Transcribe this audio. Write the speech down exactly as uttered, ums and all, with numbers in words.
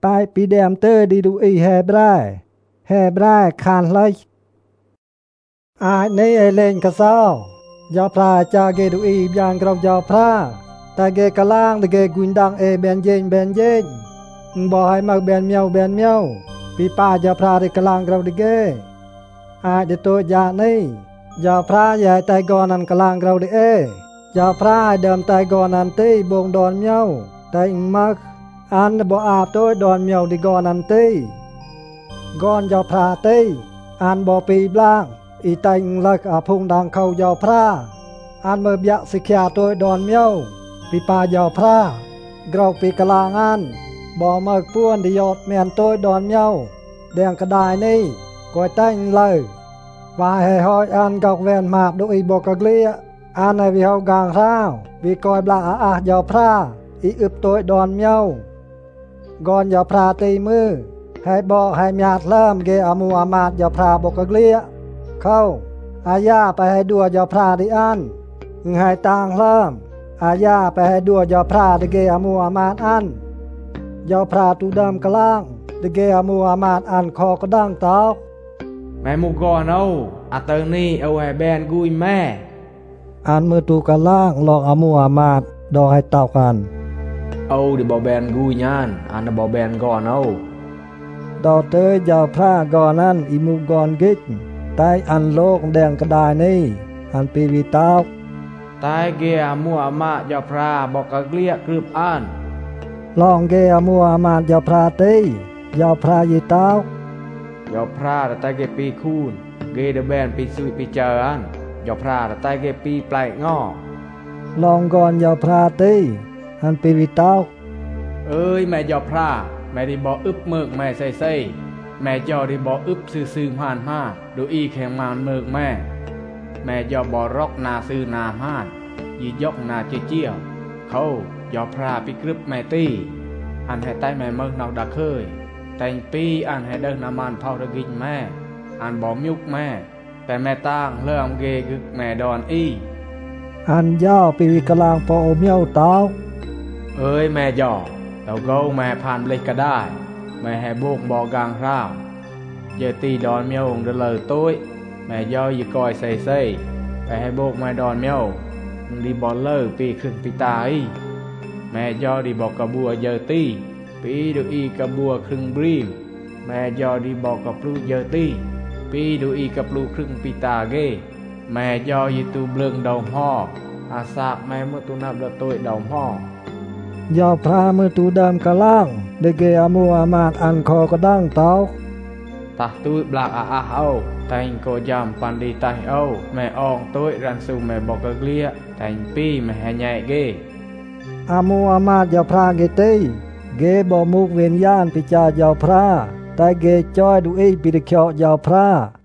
ไปปีเดมเตอร์ดีดูอีแฮบรายแฮบรายคานไลอาในไอเลนกะซ้ายอพระจาเกดูอีบยางกรอยอพระแต่เกกะล่างตะเกกุนดังเอเบนเยนเบนเยนบ่ให้มักเบนเมียวเบนเมียวปีป้ายอพระได้กะล่างกรอตะเกอาเดตัวยาในยอพระใหญ่ไตกอนันกะล่างกรอตะเอยอพระเดิมไตกอนันตีบงดอนเมียวไตอิงมักอันบ่อาบโตดอนเมียวดิกอนันตีกอนยอพระตีอันบ่ปีบล่างอีไตอิงลักอาพงดังเข้ายอพระอันเมื่อบยะสิกขาโตดอนเมียวปีปายอพระกรอกปีกะลางอันบ่เมิกป้วนดิยอดแม่นโตดอนเมียวแดงกระดายนี่ก้อยไตอิงเลยว่าให้หอยอันกอกแวนมาบดูอีบ่กะเกลียอันในวิเฮากลางร้าววิกอยบลาอาอาหยอพระอีอึบตัวดอนเมียวกอนหยอพระตีมือให้บ่ให้ญาติเริ่มเกอามูอามาดหยอพระบกกะเกลียเข้าอาญาไปให้ดัวหยอพระดิอันอึงให้ต่างเริ่มอาญาไปให้ดัวหยอพระดิเกอามูอามาดอันหยอพระตูดำกะล่างดิเกอามูอามาดอันคอกระดังตอกแม่มูกอนเอาอาเตอร์นี่เอาให้แบนกุยแม่อันมือตูกะล่างลอกอามูอามาดดอให้เต่ากันเอาดิบอแบนกุยยานอันบอแบนก่อนเอาดอเตยยาวพระก่อนนั้นอิมูกอนกิกใต้อันโลกแดงกระดายนี่อันปีวิตาใต้เกียมัวมะยาพระบอกกะเกลียกรึบอ่านลองเกียมัวมาดยาพระตียาพระยิตาวยาพระแต่เกปีคูนเกเดแบนปีสุยปีเจออันยาพระแต่เกปีปลายงอลองก่อนยาพระตีอันปีวิตาเอ้ยแม่ยาพระแม่ดิบออึบเมือกแม่ใส่ใส่แม่ยอดิบออึบซื้อซื้อผ่านห้าดูอีแข่งมานเมือกแม่แม่ยอบอรอกนาซื้อนาห้านยียกนาเจียวเขายอพระปีกรึบแม่ตีอันให้ใต้แม่เมือกนอกดักเคยแต่งปีอันให้เดินน้ำมันเผาตะกินแม่อันบอมยุกแม่แต่แม่ตั้งเริ่มเกกึกแม่ดอนอีอันย่อปีวิกลางปอเมียวเต้าเอ้ยแม่ยอเราก็แม่ผ่านเล็กก็ได้แม่ให้โบกบอกลางข้าวเยตีดอนเมียวเดลย์ตุ้ยแม่ย่อยีกอยใส่ใส่ไปให้โบกแม่ดอนเมียวดีบอลเลอร์ปีขึ้นปีตายแม่ย่อดีบอกกระบัวเยตีปีดูอีกระบัวครึ่งบรีมแม่ย่อดีบอกกับปลูเยตีปีดูอีกับปลูครึ่งปีตาเกแม่ย่อยีตูเบลงดาวห่ออาสาแม่เมื่อตูนับละตุ้ยดาวห่อยอพระมือตูดำกะล่างได้เกอามูอามาดอันคอกระดังเต้าตาตุ้ยบลาอาอาเอาแต่งโกยามปันดีตายเอาแม่อองตุ้ยรันสูแม่บอกกะเกลียแต่งปีแม่ใหญ่เกอามูอามาดยอพระเกตีเกบอมุกเวียนย่านปิจายอพระแต่เกจอยดูอีปิดเขียวยอพระ